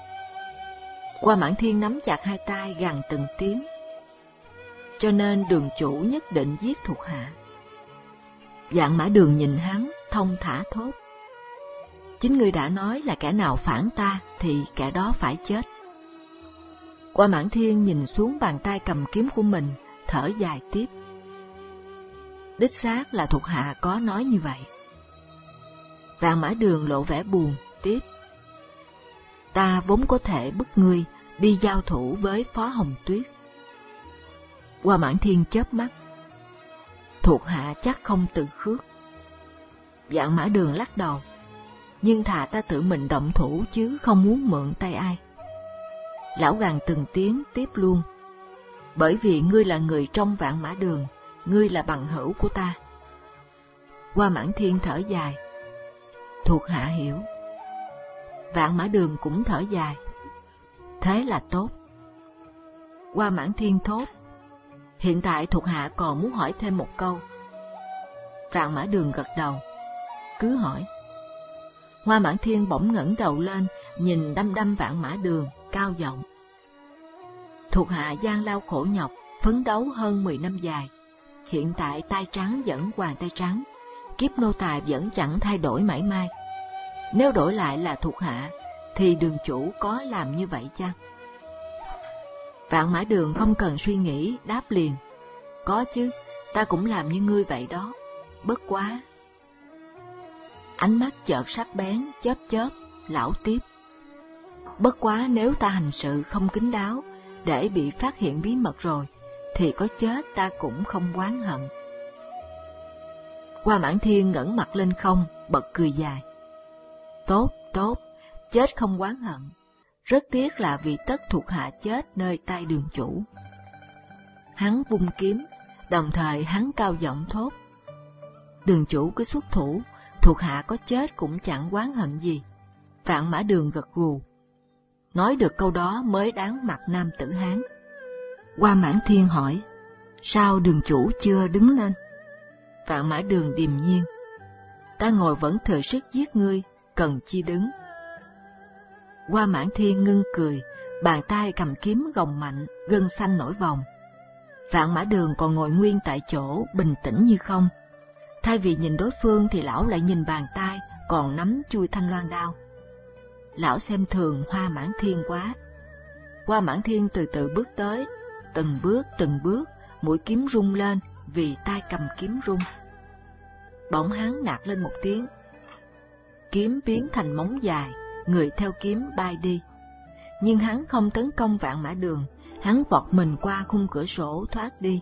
Hoa Mãn Thiên nắm chặt hai tay gằn từng tiếng. Cho nên đường chủ nhất định giết thuộc hạ. Vạn Mã Đường nhìn hắn, thông thả thốt. Chính ngươi đã nói là kẻ nào phản ta thì kẻ đó phải chết. Hoa Mãn Thiên nhìn xuống bàn tay cầm kiếm của mình, thở dài tiếp. Đích xác là thuộc hạ có nói như vậy. Vạn Mã Đường lộ vẻ buồn, tiếp. Ta vốn có thể bức ngươi đi giao thủ với Phó Hồng Tuyết. Hoa Mãn Thiên chớp mắt. Thuộc hạ chắc không tự khước. Vạn Mã Đường lắc đầu. Nhưng thà ta tự mình động thủ chứ không muốn mượn tay ai. Lão gằn từng tiếng tiếp luôn. Bởi vì ngươi là người trong Vạn Mã Đường, ngươi là bằng hữu của ta. Hoa Mãn Thiên thở dài. Thuộc hạ hiểu. Vạn Mã Đường cũng thở dài. Thế là tốt. Hoa Mãn Thiên thốt. Hiện tại thuộc hạ còn muốn hỏi thêm một câu. Vạn Mã Đường gật đầu. Cứ hỏi. Hoa Mãn Thiên bỗng ngẩng đầu lên, nhìn đăm đăm Vạn Mã Đường, cao giọng. Thuộc hạ gian lao khổ nhọc, phấn đấu hơn mười năm dài. Hiện tại tay trắng vẫn hoàng tay trắng, kiếp nô tài vẫn chẳng thay đổi mảy may. Nếu đổi lại là thuộc hạ, thì đường chủ có làm như vậy chăng? Vạn Mã Đường không cần suy nghĩ, đáp liền. Có chứ, ta cũng làm như ngươi vậy đó, bất quá. Ánh mắt chợt sắc bén, chớp chớp, lão tiếp. Bất quá nếu ta hành sự không kín đáo, để bị phát hiện bí mật rồi, thì có chết ta cũng không oán hận. Hoa Mãn Thiên ngẩng mặt lên không, bật cười dài. Tốt, tốt, chết không oán hận. Rất tiếc là vì tất thuộc hạ chết nơi tay đường chủ. Hắn vung kiếm, đồng thời hắn cao giọng thốt. Đường chủ cứ xuất thủ, thuộc hạ có chết cũng chẳng oán hận gì. Vạn Mã Đường gật gù. Nói được câu đó mới đáng mặt nam tử Hán. Hoa Mãn Thiên hỏi, sao đường chủ chưa đứng lên? Vạn Mã Đường điềm nhiên. Ta ngồi vẫn thừa sức giết ngươi, cần chi đứng. Hoa Mãn Thiên ngưng cười, bàn tay cầm kiếm gồng mạnh, gân xanh nổi vòng. Vạn Mã Đường còn ngồi nguyên tại chỗ, bình tĩnh như không. Thay vì nhìn đối phương thì lão lại nhìn bàn tay, còn nắm chui thanh loan đao. Lão xem thường Hoa Mãn Thiên quá. Hoa Mãn Thiên từ từ bước tới, từng bước từng bước, mũi kiếm rung lên vì tay cầm kiếm rung. Bỗng hắn nạt lên một tiếng. Kiếm biến thành móng dài, người theo kiếm bay đi. Nhưng hắn không tấn công Vạn Mã Đường, hắn vọt mình qua khung cửa sổ thoát đi.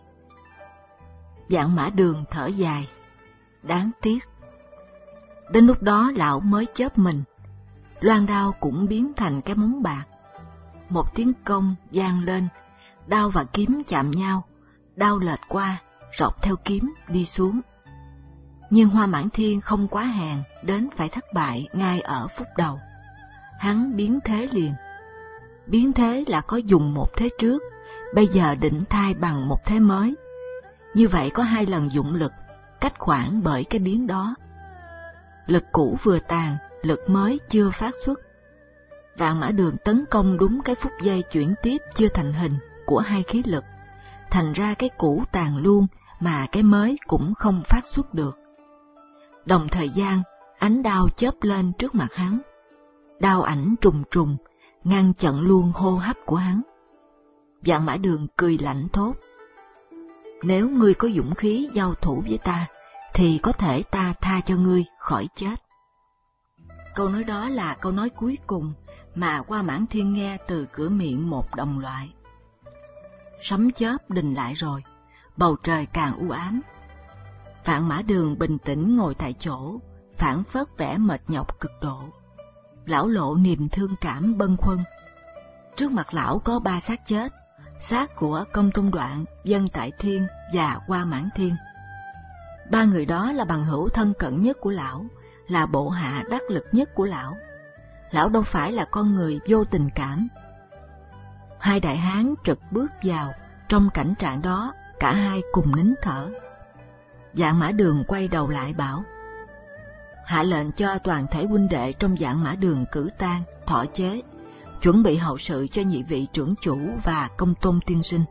Vạn Mã Đường thở dài. Đáng tiếc. Đến lúc đó lão mới chớp mình. Loan đao cũng biến thành cái móng bạc. Một tiếng công vang lên, đao và kiếm chạm nhau, đao lệch qua, rọc theo kiếm đi xuống. Nhưng Hoa Mãn Thiên không quá hèn đến phải thất bại ngay ở phút đầu. Hắn biến thế liền. Biến thế là có dùng một thế trước, bây giờ định thay bằng một thế mới. Như vậy có hai lần dụng lực, cách khoảng bởi cái biến đó. Lực cũ vừa tàn, lực mới chưa phát xuất. Vạn Mã Đường tấn công đúng cái phút giây chuyển tiếp chưa thành hình của hai khí lực, thành ra cái cũ tàn luôn mà cái mới cũng không phát xuất được. Đồng thời gian, ánh đao chớp lên trước mặt hắn. Đao ảnh trùng trùng, ngăn chặn luôn hô hấp của hắn. Vạn Mã Đường cười lạnh thốt. Nếu ngươi có dũng khí giao thủ với ta, thì có thể ta tha cho ngươi khỏi chết. Câu nói đó là câu nói cuối cùng mà Hoa Mãn Thiên nghe từ cửa miệng một đồng loại. Sấm chớp đình lại rồi, bầu trời càng u ám. Vạn Mã Đường bình tĩnh ngồi tại chỗ, phảng phất vẻ mệt nhọc cực độ. Lão lộ niềm thương cảm bâng khuâng. Trước mặt lão có ba xác chết, xác của Công Tôn Đoạn, Dân Tại Thiên và Hoa Mãn Thiên. Ba người đó là bằng hữu thân cận nhất của lão, là bộ hạ đắc lực nhất của lão. Lão đâu phải là con người vô tình cảm. Hai đại hán trực bước vào, trong cảnh trạng đó, cả hai cùng nín thở. Vạn Mã Đường quay đầu lại bảo: hạ lệnh cho toàn thể huynh đệ trong Vạn Mã Đường cử tang, thọ chế, chuẩn bị hậu sự cho nhị vị trưởng chủ và Công Tôn tiên sinh.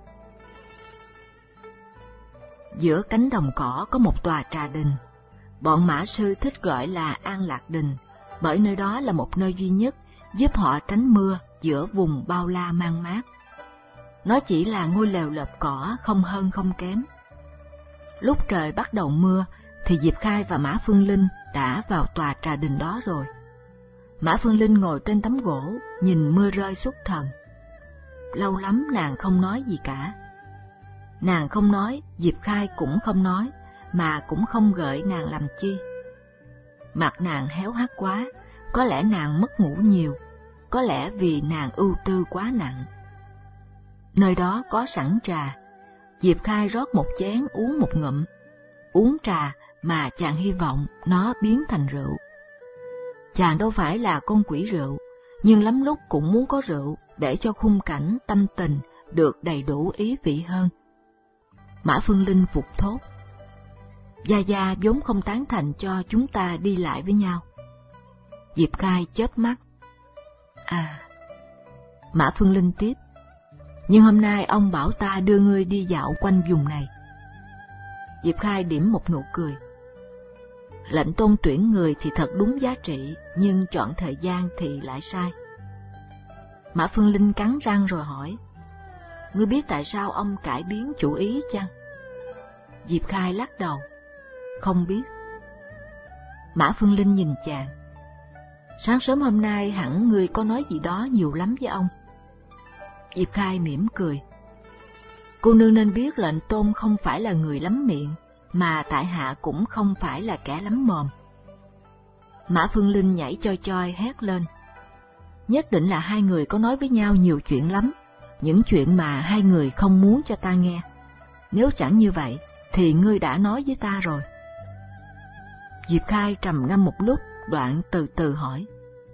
Giữa cánh đồng cỏ có một tòa trà đình. Bọn mã sư thích gọi là An Lạc Đình, bởi nơi đó là một nơi duy nhất giúp họ tránh mưa giữa vùng bao la mang mát. Nó chỉ là ngôi lều lợp cỏ, không hơn không kém. Lúc trời bắt đầu mưa thì Diệp Khai và Mã Phương Linh đã vào tòa trà đình đó rồi. Mã Phương Linh ngồi trên tấm gỗ, nhìn mưa rơi xuất thần. Lâu lắm nàng không nói gì cả. Nàng không nói, Diệp Khai cũng không nói, mà cũng không gợi nàng làm chi. Mặt nàng héo hắt quá, có lẽ nàng mất ngủ nhiều, có lẽ vì nàng ưu tư quá nặng. Nơi đó có sẵn trà, Diệp Khai rót một chén uống một ngụm. Uống trà mà chàng hy vọng nó biến thành rượu. Chàng đâu phải là con quỷ rượu, nhưng lắm lúc cũng muốn có rượu để cho khung cảnh tâm tình được đầy đủ ý vị hơn. Mã Phương Linh phục thốt: Gia Gia vốn không tán thành cho chúng ta đi lại với nhau. Diệp Khai chớp mắt: À. Mã Phương Linh tiếp: Nhưng hôm nay ông bảo ta đưa ngươi đi dạo quanh vùng này. Diệp Khai điểm một nụ cười: Lệnh Tôn tuyển người thì thật đúng giá trị, nhưng chọn thời gian thì lại sai. Mã Phương Linh cắn răng rồi hỏi: Ngươi biết tại sao ông cải biến chủ ý chăng? Diệp Khai lắc đầu: Không biết. Mã Phương Linh nhìn chàng: Sáng sớm hôm nay hẳn ngươi có nói gì đó nhiều lắm với ông. Diệp Khai mỉm cười: Cô nương nên biết lệnh Tôn không phải là người lắm miệng, mà tại hạ cũng không phải là kẻ lắm mồm. Mã Phương Linh nhảy choi choi hét lên: Nhất định là hai người có nói với nhau nhiều chuyện lắm, những chuyện mà hai người không muốn cho ta nghe. Nếu chẳng như vậy, thì ngươi đã nói với ta rồi. Diệp Khai trầm ngâm một lúc, đoạn từ từ hỏi: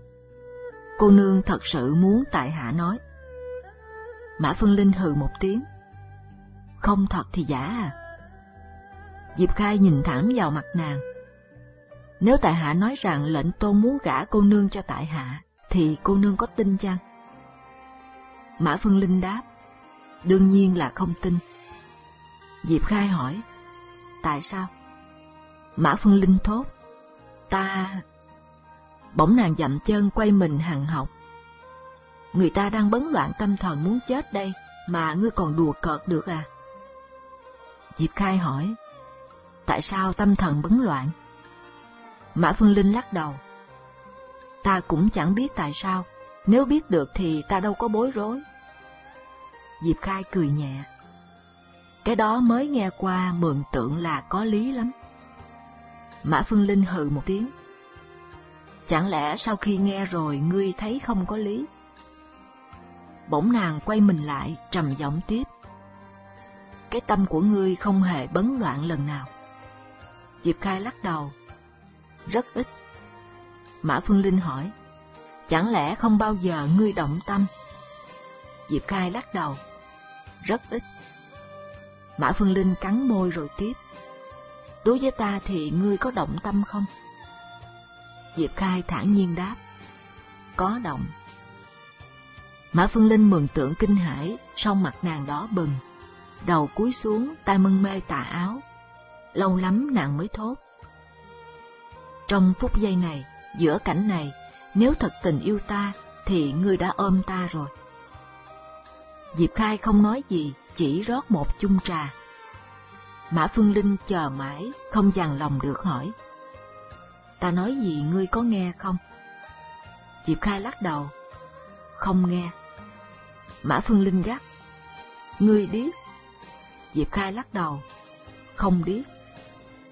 Cô nương thật sự muốn tại hạ nói? Mã Phương Linh hừ một tiếng: Không thật thì giả à? Diệp Khai nhìn thẳng vào mặt nàng: Nếu tại hạ nói rằng lệnh Tôn muốn gả cô nương cho tại hạ, thì cô nương có tin chăng? Mã Phương Linh đáp: Đương nhiên là không tin. Diệp Khai hỏi: Tại sao? Mã Phương Linh thốt: Ta... Bỗng nàng dậm chân quay mình hằn học: Người ta đang bấn loạn tâm thần muốn chết đây, mà ngươi còn đùa cợt được à? Diệp Khai hỏi: Tại sao tâm thần bấn loạn? Mã Phương Linh lắc đầu: Ta cũng chẳng biết tại sao, nếu biết được thì ta đâu có bối rối. Diệp Khai cười nhẹ: Cái đó mới nghe qua mường tượng là có lý lắm. Mã Phương Linh hừ một tiếng: Chẳng lẽ sau khi nghe rồi ngươi thấy không có lý? Bỗng nàng quay mình lại, trầm giọng tiếp: Cái tâm của ngươi không hề bấn loạn lần nào. Diệp Khai lắc đầu: Rất ít. Mã Phương Linh hỏi: Chẳng lẽ không bao giờ ngươi động tâm? Diệp Khai lắc đầu: Rất ít. Mã Phương Linh cắn môi rồi tiếp: Đối với ta thì ngươi có động tâm không? Diệp Khai thản nhiên đáp: Có động. Mã Phương Linh mường tượng kinh hãi, song mặt nàng đỏ bừng, đầu cúi xuống, tay mân mê tà áo. Lâu lắm nàng mới thốt: Trong phút giây này, giữa cảnh này, nếu thật tình yêu ta, thì ngươi đã ôm ta rồi. Diệp Khai không nói gì, chỉ rót một chung trà. Mã Phương Linh chờ mãi, không dằn lòng được hỏi: Ta nói gì ngươi có nghe không? Diệp Khai lắc đầu: Không nghe. Mã Phương Linh gắt: Ngươi điếc? Diệp Khai lắc đầu: Không điếc.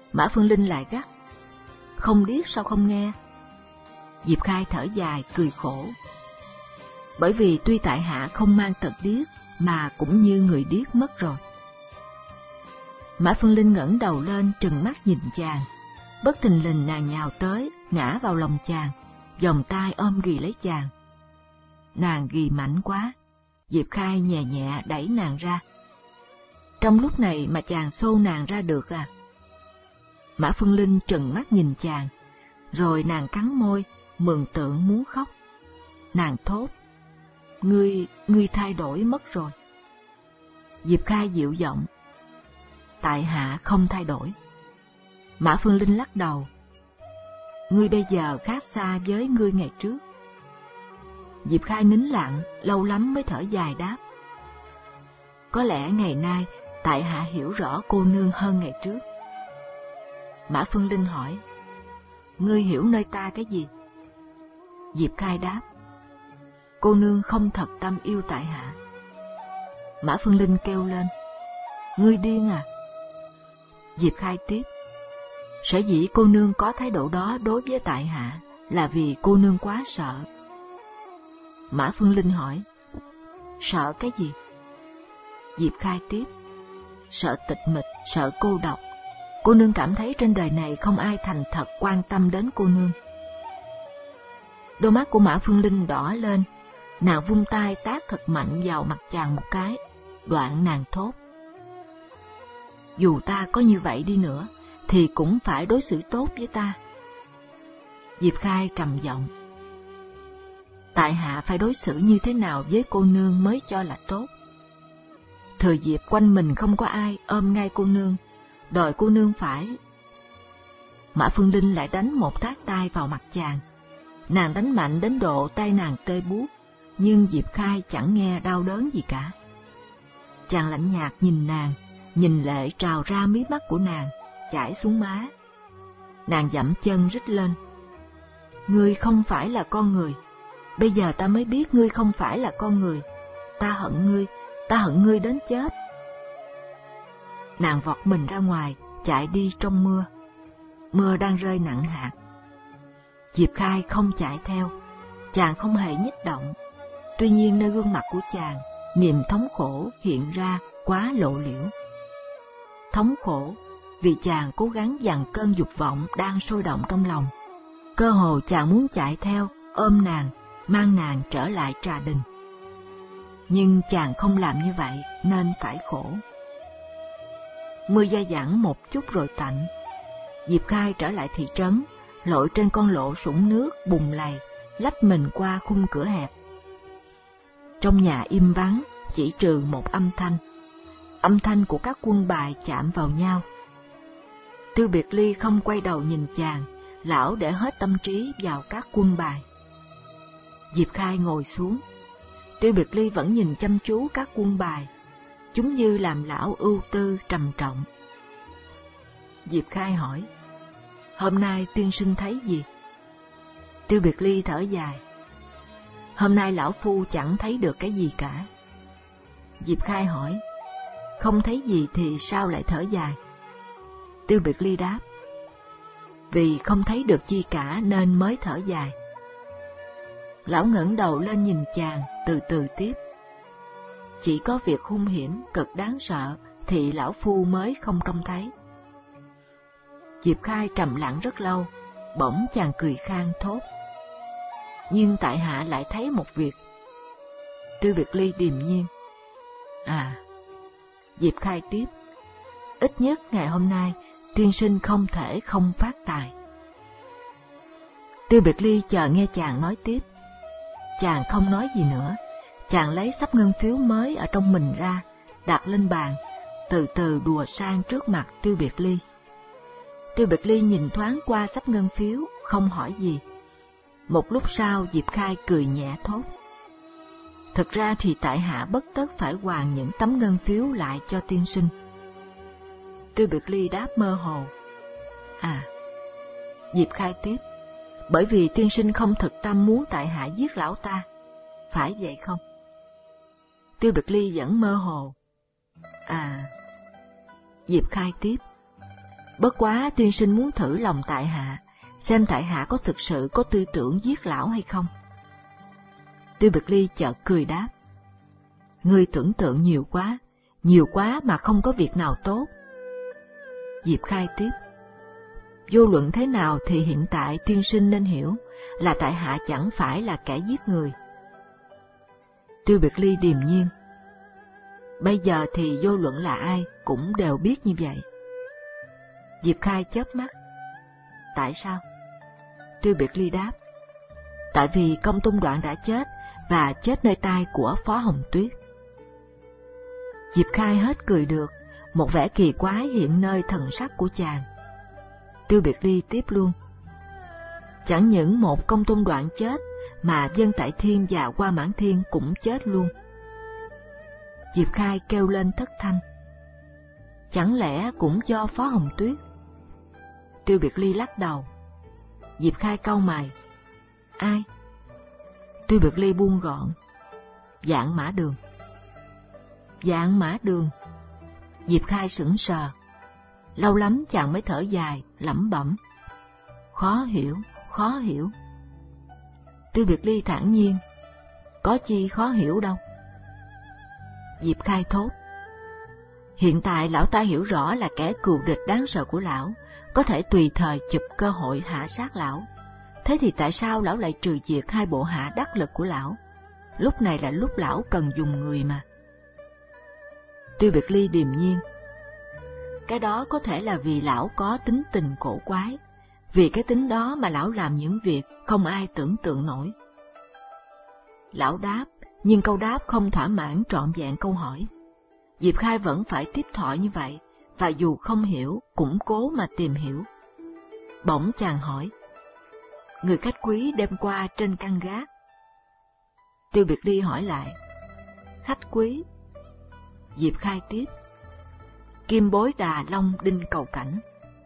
Mã Phương Linh lại gắt: Không điếc sao không nghe? Diệp Khai thở dài cười khổ. Bởi vì tuy tại hạ không mang tật điếc, mà cũng như người điếc mất rồi. Mã Phương Linh ngẩng đầu lên trừng mắt nhìn chàng. Bất thình lình nàng nhào tới, ngã vào lòng chàng, vòng tay ôm ghì lấy chàng. Nàng ghì mạnh quá, Diệp Khai nhẹ nhẹ đẩy nàng ra. Trong lúc này mà chàng xô nàng ra được à? Mã Phương Linh trừng mắt nhìn chàng, rồi nàng cắn môi, mường tượng muốn khóc. Nàng thốt: Ngươi, ngươi thay đổi mất rồi. Diệp Khai dịu giọng: Tại hạ không thay đổi. Mã Phương Linh lắc đầu: Ngươi bây giờ khác xa với ngươi ngày trước. Diệp Khai nín lặng, lâu lắm mới thở dài đáp: Có lẽ ngày nay tại hạ hiểu rõ cô nương hơn ngày trước. Mã Phương Linh hỏi: Ngươi hiểu nơi ta cái gì? Diệp Khai đáp: Cô nương không thật tâm yêu tại hạ. Mã Phương Linh kêu lên: Ngươi điên à? Diệp Khai tiếp: Sở dĩ cô nương có thái độ đó đối với tại hạ là vì cô nương quá sợ. Mã Phương Linh hỏi: Sợ cái gì? Diệp Khai tiếp: Sợ tịch mịch, sợ cô độc. Cô nương cảm thấy trên đời này không ai thành thật quan tâm đến cô nương. Đôi mắt của Mã Phương Linh đỏ lên, nàng vung tay tát thật mạnh vào mặt chàng một cái, đoạn nàng thốt: Dù ta có như vậy đi nữa, thì cũng phải đối xử tốt với ta. Diệp Khai trầm giọng: Tại hạ phải đối xử như thế nào với cô nương mới cho là tốt? Thời dịp quanh mình không có ai ôm ngay cô nương, đòi cô nương phải... Mã Phương Linh lại đánh một tát tay vào mặt chàng. Nàng đánh mạnh đến độ tay nàng tê buốt, nhưng Diệp Khai chẳng nghe đau đớn gì cả. Chàng lạnh nhạt nhìn nàng, nhìn lệ trào ra mí mắt của nàng, chảy xuống má. Nàng dậm chân rít lên: Ngươi không phải là con người. Bây giờ ta mới biết ngươi không phải là con người. Ta hận ngươi, ta hận ngươi đến chết. Nàng vọt mình ra ngoài, chạy đi trong mưa. Mưa đang rơi nặng hạt. Diệp Khai không chạy theo, chàng không hề nhích động. Tuy nhiên nơi gương mặt của chàng, niềm thống khổ hiện ra quá lộ liễu. Thống khổ vì chàng cố gắng dằn cơn dục vọng đang sôi động trong lòng. Cơ hồ chàng muốn chạy theo, ôm nàng, mang nàng trở lại Trà Đình. Nhưng chàng không làm như vậy nên phải khổ. Mưa dai dẳng một chút rồi tạnh. Diệp Khai trở lại thị trấn, lội trên con lộ sũng nước bùn lầy, lách mình qua khung cửa hẹp. Trong nhà im vắng, chỉ trừ một âm thanh. Âm thanh của các quân bài chạm vào nhau. Tiêu Biệt Ly không quay đầu nhìn chàng, lão để hết tâm trí vào các quân bài. Diệp Khai ngồi xuống. Tiêu Biệt Ly vẫn nhìn chăm chú các quân bài, chúng như làm lão ưu tư trầm trọng. Diệp Khai hỏi: Hôm nay tiên sinh thấy gì? Tiêu Biệt Ly thở dài: Hôm nay lão phu chẳng thấy được cái gì cả. Diệp Khai hỏi: Không thấy gì thì sao lại thở dài? Tiêu Biệt Ly đáp: Vì không thấy được chi cả nên mới thở dài. Lão ngẩng đầu lên nhìn chàng, từ từ tiếp: Chỉ có việc hung hiểm, cực đáng sợ thì lão phu mới không trông thấy. Diệp Khai trầm lặng rất lâu, bỗng chàng cười khang thốt: Nhưng tại hạ lại thấy một việc. Tiêu Biệt Ly điềm nhiên: À. Diệp Khai tiếp: Ít nhất ngày hôm nay tiên sinh không thể không phát tài. Tiêu Biệt Ly chờ nghe chàng nói tiếp. Chàng không nói gì nữa. Chàng lấy sắp ngân phiếu mới ở trong mình ra, đặt lên bàn, từ từ đùa sang trước mặt Tiêu Biệt Ly. Tiêu Biệt Ly nhìn thoáng qua sắp ngân phiếu, không hỏi gì. Một lúc sau Diệp Khai cười nhẹ thốt: Thực ra thì tại hạ bất tất phải hoàn những tấm ngân phiếu lại cho tiên sinh. Tiêu Biệt Ly đáp mơ hồ: À. Diệp Khai tiếp: Bởi vì tiên sinh không thực tâm muốn tại hạ giết lão ta, phải vậy không? Tiêu Biệt Ly vẫn mơ hồ: À. Diệp Khai tiếp: Bất quá tiên sinh muốn thử lòng tại hạ, xem tại hạ có thực sự có tư tưởng giết lão hay không. Tiêu Biệt Ly chợt cười đáp: Ngươi tưởng tượng nhiều quá, nhiều quá mà không có việc nào tốt. Diệp Khai tiếp: Vô luận thế nào thì hiện tại tiên sinh nên hiểu là tại hạ chẳng phải là kẻ giết người. Tiêu Biệt Ly điềm nhiên: Bây giờ thì vô luận là ai cũng đều biết như vậy. Diệp Khai chớp mắt: Tại sao? Tiêu Biệt Ly đáp: Tại vì Công Tung Đoạn đã chết, và chết nơi tay của Phó Hồng Tuyết. Diệp Khai hết cười được, một vẻ kỳ quái hiện nơi thần sắc của chàng. Tiêu Biệt Ly tiếp luôn: Chẳng những một Công Tung Đoạn chết, mà Vân Tại Thiên và Hoa Mãn Thiên cũng chết luôn. Diệp Khai kêu lên thất thanh: Chẳng lẽ cũng do Phó Hồng Tuyết? Tiêu Biệt Ly lắc đầu. Diệp Khai cau mày: Ai? Tiêu Biệt Ly buông gọn: Vạn Mã Đường. Vạn Mã Đường. Diệp Khai sững sờ, lâu lắm chàng mới thở dài, lẩm bẩm: Khó hiểu, khó hiểu. Tiêu Biệt Ly thản nhiên: Có chi khó hiểu đâu. Diệp Khai thốt: Hiện tại lão ta hiểu rõ là kẻ cừu địch đáng sợ của lão, có thể tùy thời chụp cơ hội hạ sát lão. Thế thì tại sao lão lại trừ diệt hai bộ hạ đắc lực của lão? Lúc này là lúc lão cần dùng người mà. Tiêu Biệt Ly điềm nhiên: Cái đó có thể là vì lão có tính tình cổ quái, vì cái tính đó mà lão làm những việc không ai tưởng tượng nổi. Lão đáp, nhưng câu đáp không thỏa mãn trọn vẹn câu hỏi. Diệp Khai vẫn phải tiếp thọ như vậy, và dù không hiểu cũng cố mà tìm hiểu. Bỗng chàng hỏi: Người khách quý đêm qua trên căn gác. Tiêu Biệt Ly hỏi lại: Khách quý? Diệp Khai tiếp: Kim Bối Đà Long Đinh Cầu Cảnh.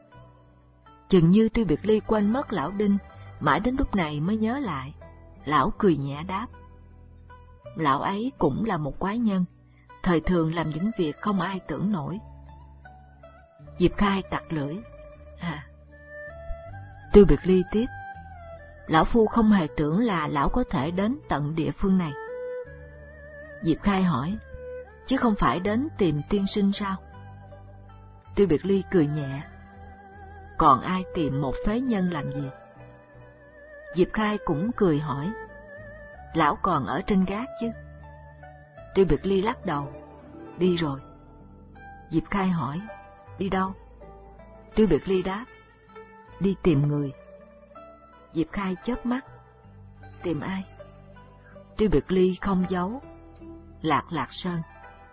Chừng như Tiêu Biệt Ly quên mất lão Đinh, mãi đến lúc này mới nhớ lại. Lão cười nhẹ đáp: Lão ấy cũng là một quái nhân, thời thường làm những việc không ai tưởng nổi. Diệp Khai tặc lưỡi: À. Tiêu Biệt Ly tiếp: Lão phu không hề tưởng là lão có thể đến tận địa phương này. Diệp Khai hỏi: Chứ không phải đến tìm tiên sinh sao? Tiêu Biệt Ly cười nhẹ: Còn ai tìm một phế nhân làm gì? Diệp Khai cũng cười hỏi: Lão còn ở trên gác chứ? Tiêu Biệt Ly lắc đầu: Đi rồi. Diệp Khai hỏi: Đi đâu? Tiêu Biệt Ly đáp: Đi tìm người. Diệp Khai chớp mắt: Tìm ai? Tiêu Biệt Ly không giấu: Lạc Lạc Sơn.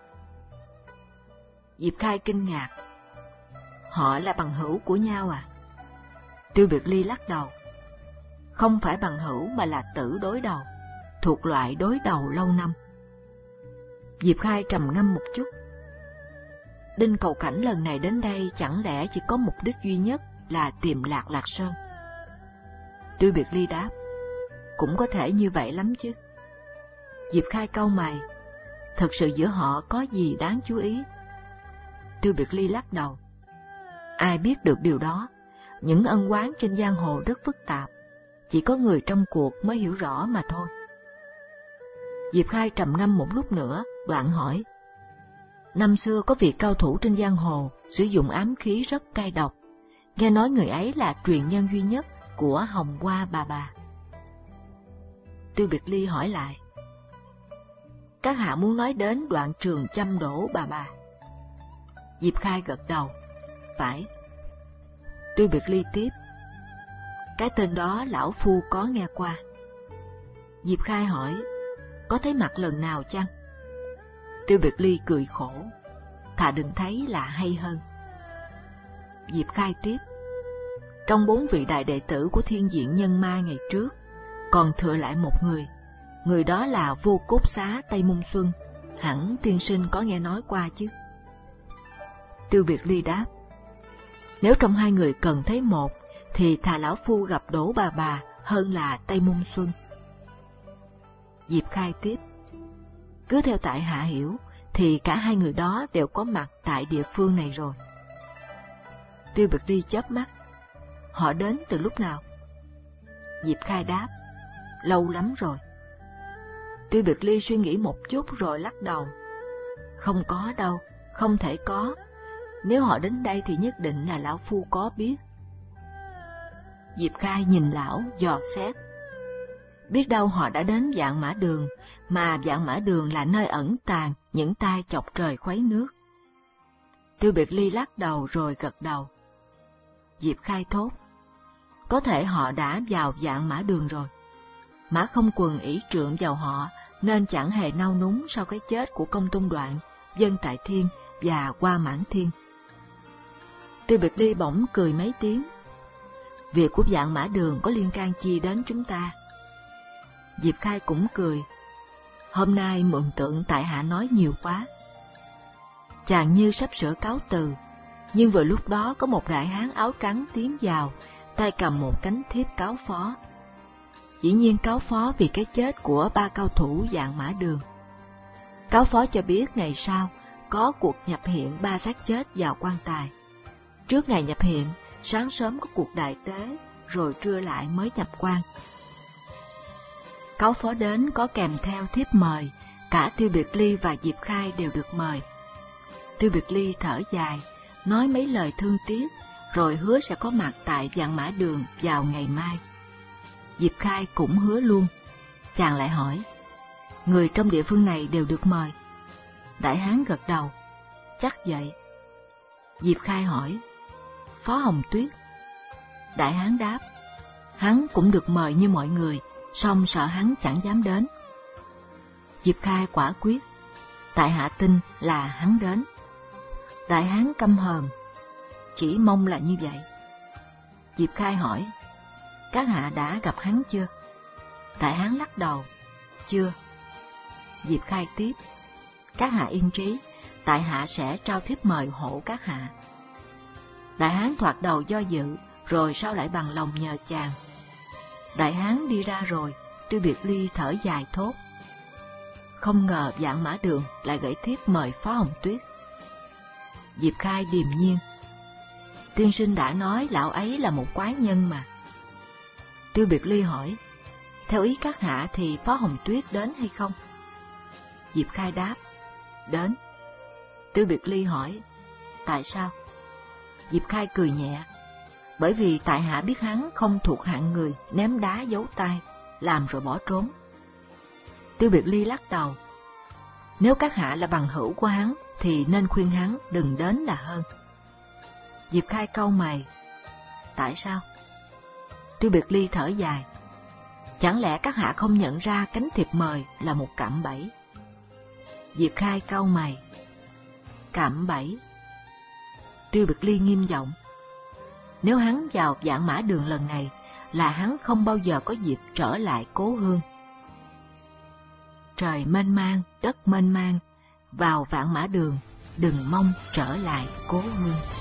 Diệp Khai kinh ngạc: Họ là bằng hữu của nhau à? Tiêu Biệt Ly lắc đầu: Không phải bằng hữu mà là tử đối đầu, thuộc loại đối đầu lâu năm. Diệp Khai trầm ngâm một chút: Đinh Cầu Cảnh lần này đến đây chẳng lẽ chỉ có mục đích duy nhất là tìm Lạc Lạc Sơn? Tiêu Biệt Ly đáp: Cũng có thể như vậy lắm chứ. Diệp Khai cau mày: Thật sự giữa họ có gì đáng chú ý? Tiêu Biệt Ly lắc đầu: Ai biết được điều đó? Những ân oán trên giang hồ rất phức tạp, chỉ có người trong cuộc mới hiểu rõ mà thôi. Diệp Khai trầm ngâm một lúc nữa, đoạn hỏi: Năm xưa có vị cao thủ trên giang hồ sử dụng ám khí rất cay độc, nghe nói người ấy là truyền nhân duy nhất của Hồng Hoa bà bà. Tiêu Biệt Ly hỏi lại: Các hạ muốn nói đến Đoạn Trường chăm đổ bà bà? Diệp Khai gật đầu: Phải. Tiêu Biệt Ly tiếp: Cái tên đó lão phu có nghe qua. Diệp Khai hỏi: Có thấy mặt lần nào chăng? Tiêu Biệt Ly cười khổ: Thà đừng thấy là hay hơn. Diệp Khai tiếp: Trong bốn vị đại đệ tử của Thiên Diện Nhân Ma ngày trước, còn thừa lại một người, người đó là Vô Cốt Xá Tây Môn Xuân, hẳn tiên sinh có nghe nói qua chứ? Tiêu Biệt Ly đáp: Nếu trong hai người cần thấy một, thì thà lão phu gặp Đỗ bà bà hơn là Tây Môn Xuân. Diệp Khai tiếp: Cứ theo tại hạ hiểu, thì cả hai người đó đều có mặt tại địa phương này rồi. Tiêu Biệt Ly chớp mắt. Họ đến từ lúc nào? Diệp Khai đáp, lâu lắm rồi. Tiêu Biệt Ly suy nghĩ một chút rồi lắc đầu. Không có đâu, không thể có. Nếu họ đến đây thì nhất định là lão phu có biết. Diệp Khai nhìn lão dò xét. Biết đâu họ đã đến Vạn Mã Đường, mà Vạn Mã Đường là nơi ẩn tàng những tai chọc trời khuấy nước. Tiêu Biệt Ly lắc đầu rồi gật đầu. Diệp Khai thốt, có thể họ đã vào Vạn Mã Đường rồi. Mã Không Quần ỷ trượng vào họ nên chẳng hề nao núng sau cái chết của Công Tôn Đoạn, Dân Tại Thiên và Hoa Mãn Thiên. Tiêu Biệt Ly bỗng cười mấy tiếng. Việc của Vạn Mã Đường có liên can chi đến chúng ta? Diệp Khai cũng cười. Hôm nay mượn tượng tại hạ nói nhiều quá. Chàng như sắp sửa cáo từ, nhưng vừa lúc đó có một đại hán áo trắng tiến vào, tay cầm một cánh thiếp cáo phó. Dĩ nhiên cáo phó vì cái chết của ba cao thủ Vạn Mã Đường. Cáo phó cho biết ngày sau có cuộc nhập hiện ba xác chết vào quan tài. Trước ngày nhập hiện, sáng sớm có cuộc đại tế, rồi trưa lại mới nhập quan. Cáo phó đến có kèm theo thiếp mời, cả Tiêu Biệt Ly và Diệp Khai đều được mời. Tiêu Biệt Ly thở dài, nói mấy lời thương tiếc, rồi hứa sẽ có mặt tại Vạn Mã Đường vào ngày mai. Diệp Khai cũng hứa luôn. Chàng lại hỏi, người trong địa phương này đều được mời? Đại hán gật đầu, chắc vậy. Diệp Khai hỏi, Phó Hồng Tuyết? Đại hán đáp, hắn cũng được mời như mọi người, song sợ hắn chẳng dám đến. Diệp Khai quả quyết, tại hạ tin là hắn đến. Đại hán căm hờn, chỉ mong là như vậy. Diệp Khai hỏi, các hạ đã gặp hắn chưa? Đại hán lắc đầu, chưa. Diệp Khai tiếp, các hạ yên trí, tại hạ sẽ trao thiếp mời hộ các hạ. Đại hán thoạt đầu do dự, rồi sau lại bằng lòng nhờ chàng. Đại hán đi ra rồi, Tiêu Biệt Ly thở dài thốt, không ngờ Vạn Mã Đường lại gửi thiếp mời Phó Hồng Tuyết. Diệp Khai điềm nhiên, tiên sinh đã nói lão ấy là một quái nhân mà. Tiêu Biệt Ly hỏi, theo ý các hạ thì Phó Hồng Tuyết đến hay không? Diệp Khai đáp, đến. Tiêu Biệt Ly hỏi, tại sao? Diệp Khai cười nhẹ, bởi vì tại hạ biết hắn không thuộc hạng người ném đá giấu tay, làm rồi bỏ trốn. Tiêu Biệt Ly lắc đầu, nếu các hạ là bằng hữu của hắn thì nên khuyên hắn đừng đến là hơn. Diệp Khai cau mày, tại sao? Tiêu Biệt Ly thở dài, chẳng lẽ các hạ không nhận ra cánh thiệp mời là một cạm bẫy? Diệp Khai cau mày, cạm bẫy? Tiêu Biệt Ly nghiêm giọng, nếu hắn vào Vạn Mã Đường lần này là hắn không bao giờ có dịp trở lại cố hương. Trời mênh mang, đất mênh mang, vào Vạn Mã Đường đừng mong trở lại cố hương.